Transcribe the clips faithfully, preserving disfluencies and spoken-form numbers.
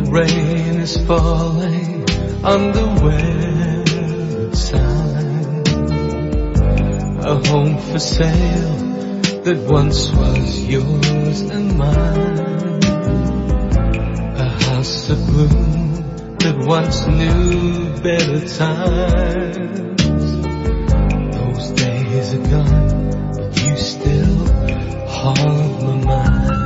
rain is falling on the website. A home for sale that once was yours and mine. A house of gloom that once knew better times. Those days are gone, but you still haunt my mind.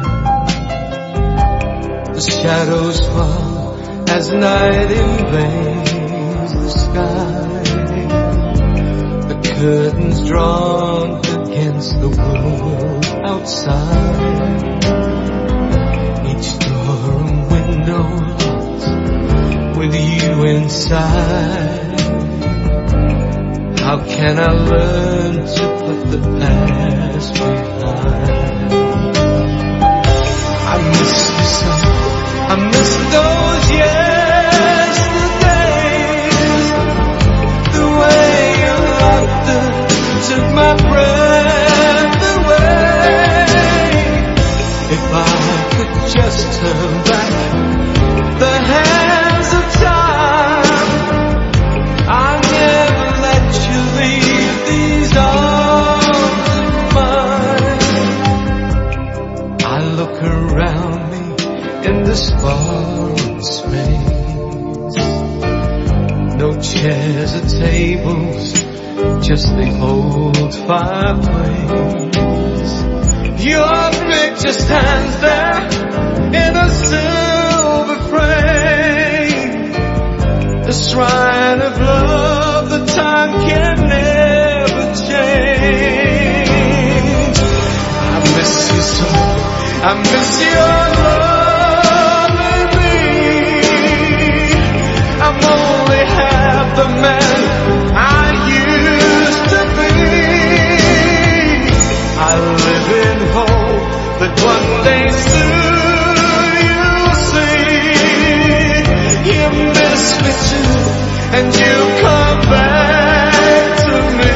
The shadows fall as night invades the sky. The curtains drawn against the world outside. Each door and window locked with you inside. How can I learn to put the past behind? I miss you so, I miss those yesterdays. The way your laughter took my breath away. If I could just turn back the hands of time, I'd never let you leave these arms of mine. I look around me in the sparse space. No chairs or tables, just the old fireplace. Your picture stands there in a silver frame. The shrine of love that time can never change. I miss you so, I miss your love and me. I'm only half the man I used to be. I live in hope that one day soon you'll see. You miss me too, and you'll come back to me.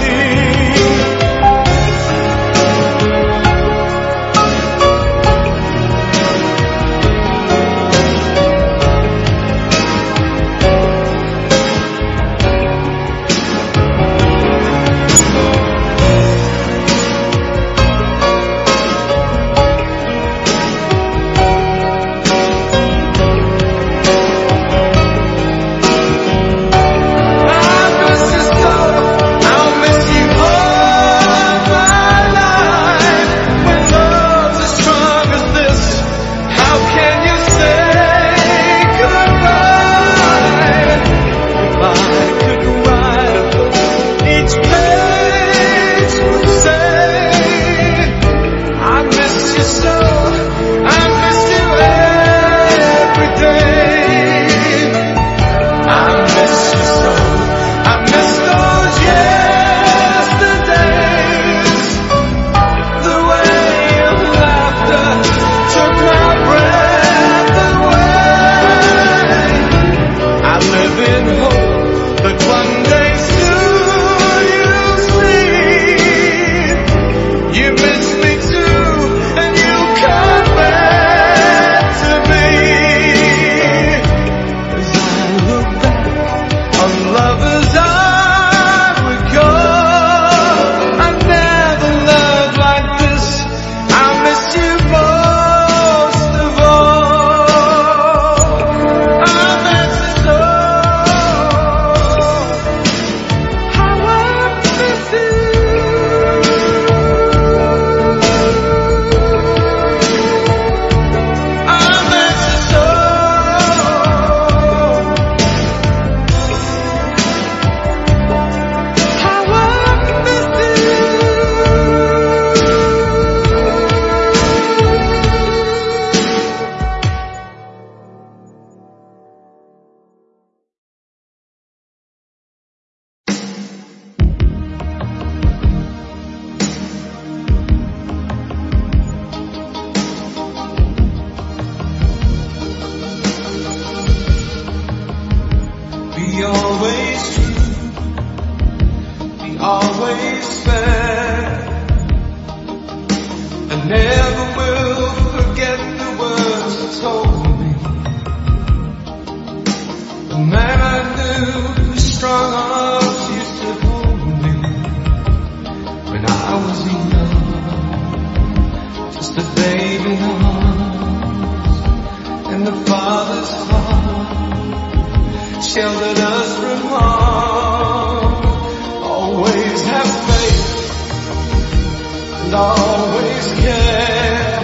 us from, sheltered us from harm. Always have faith and always care.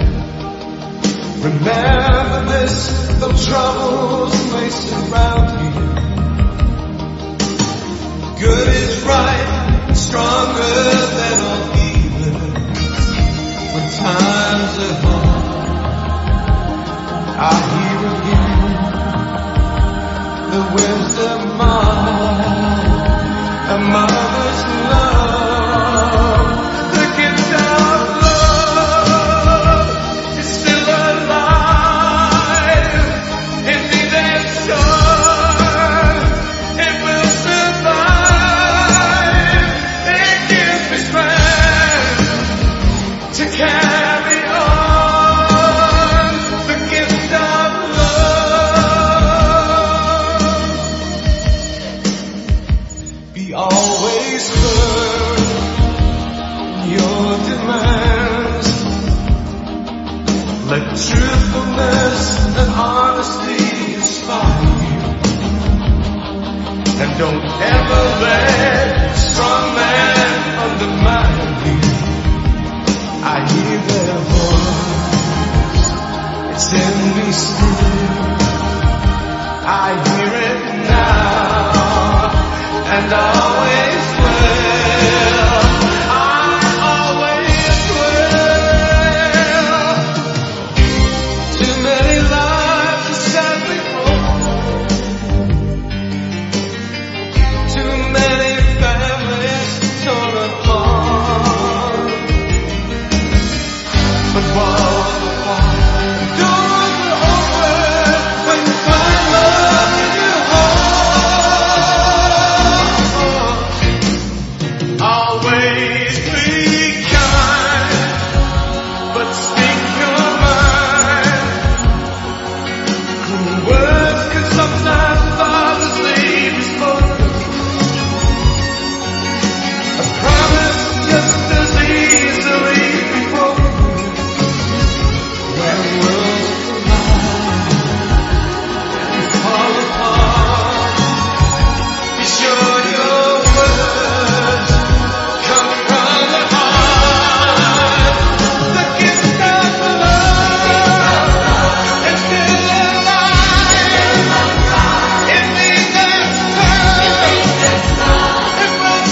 Remember this, though troubles may surround you, good is right, stronger than all evil. When times are hard, I hear again the wisdom of a mother's love. The gift of love is still alive. In need and joy, it will survive. It gives me strength to carry on. The gift of love. Be always firm in your demands. Let truthfulness and honesty inspire you. And don't ever let a strong man undermine you. I hear their voice, it's in me still. I hear it now, and always will. I always will. Too many lives are sadly broken. Too many families torn apart. But walls are wide, doors are open when you find love in your heart. Always be kind, but speak your mind. Cruel words can sometimes thoughtlessly be spoken. A promise just as easily be broken. When worlds collide and fall apart, be sure your words come from the heart. The gift of love is still alive. It means that's love. It will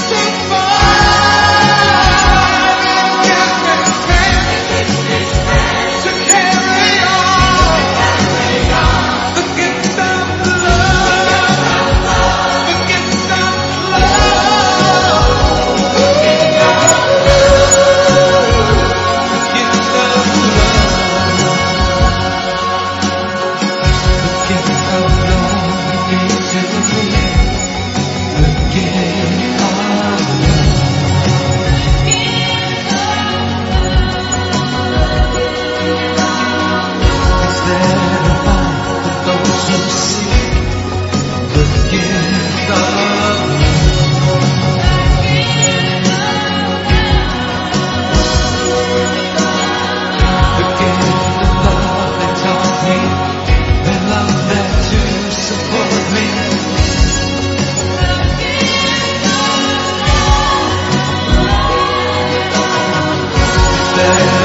survive. It gives me strength to carry on. The gift of love. The gift of love. The gift of love. The gift of love is in me. The gift of love. It's there to find for those who seek. The gift of love. The gift of love that taught me that love there to support me. It's there